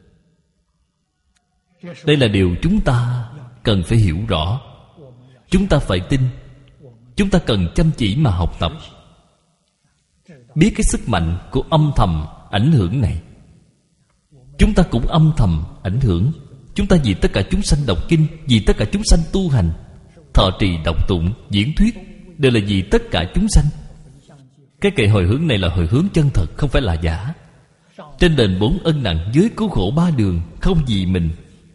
Speaker 1: Đây là điều chúng ta cần phải hiểu rõ. Chúng ta phải tin. Chúng ta cần chăm chỉ mà học tập, biết cái sức mạnh của âm thầm ảnh hưởng này. Chúng ta cũng âm thầm ảnh hưởng. Chúng ta vì tất cả chúng sanh đọc kinh, vì tất cả chúng sanh tu hành, thọ trì đọc tụng, diễn thuyết, đều là vì tất cả chúng sanh. Cái kệ hồi hướng này là hồi hướng chân thật, không phải là giả. Trên đền bốn ân nặng, dưới cứu khổ ba đường, không vì mình.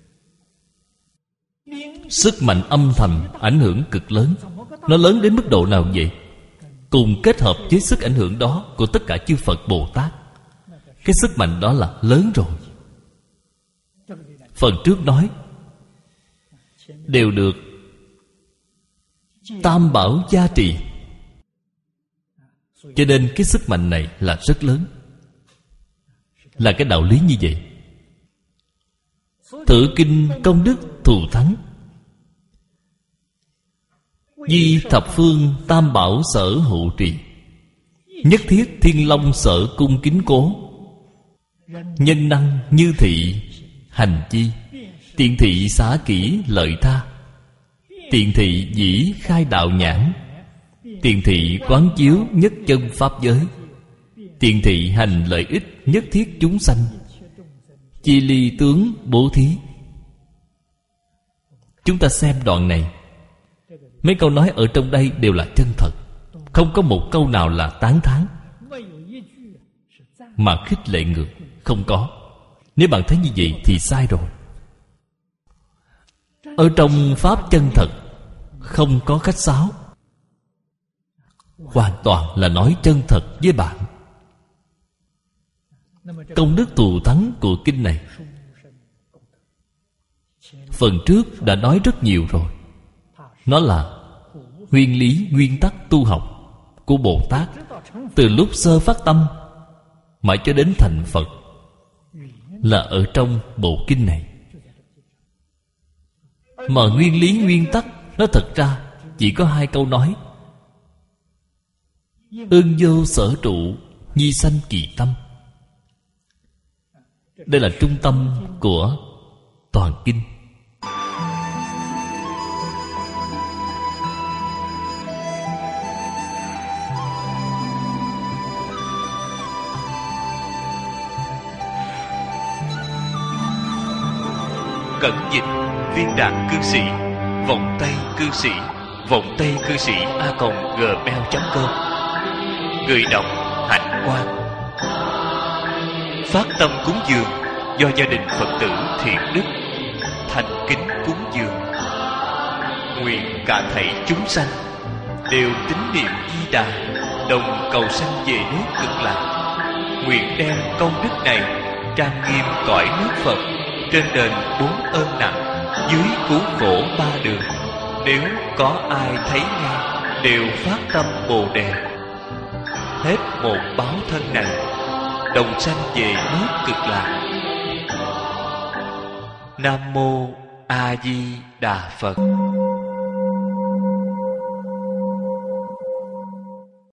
Speaker 1: Sức mạnh âm thầm ảnh hưởng cực lớn. Nó lớn đến mức độ nào vậy? Cùng kết hợp với sức ảnh hưởng đó của tất cả chư Phật Bồ Tát, cái sức mạnh đó là lớn rồi. Phần trước nói đều được Tam Bảo gia trì, cho nên cái sức mạnh này là rất lớn. Là cái đạo lý như vậy. Thử kinh công đức thù thắng, di thập phương tam bảo sở hộ trì, nhất thiết thiên long sở cung kính cố, nhân năng như thị hành chi, tiện thị xả kỹ lợi tha, tiện thị dĩ khai đạo nhãn, tiện thị quán chiếu nhất chân pháp giới, tiện thị hành lợi ích nhất thiết chúng sanh, chi ly tướng bố thí. Chúng ta xem đoạn này, mấy câu nói ở trong đây đều là chân thật, không có một câu nào là tán thán mà khích lệ ngược, không có. Nếu bạn thấy như vậy thì sai rồi. Ở trong pháp chân thật không có khách sáo, hoàn toàn là nói chân thật với bạn. Công đức thù thắng của kinh này phần trước đã nói rất nhiều rồi. Nó là nguyên lý, nguyên tắc tu học của Bồ Tát, từ lúc sơ phát tâm mãi cho đến thành Phật, là ở trong bộ kinh này. Mà nguyên lý, nguyên tắc nó thật ra chỉ có hai câu nói: ương vô sở trụ, nhi sanh kỳ tâm. Đây là trung tâm của toàn kinh.
Speaker 2: Cẩn dịch viên đạn cư sĩ, vọng tay cư sĩ, vọng tay cư sĩ a còng gmail chấm com. Người đọc Hạnh Quang. Phát tâm cúng dường do gia đình Phật tử Thiện Đức thành kính cúng dường. Nguyện cả thảy chúng sanh đều tín niệm Di Đà, đồng cầu sanh về nước Cực Lạc. Nguyện đem công đức này trang nghiêm cõi nước Phật, trên đền bốn ơn nặng, dưới cứu khổ ba đường. Nếu có ai thấy nghe đều phát tâm Bồ Đề, hết một báo thân này đồng sanh về nước Cực Lạc. Nam mô A Di Đà Phật.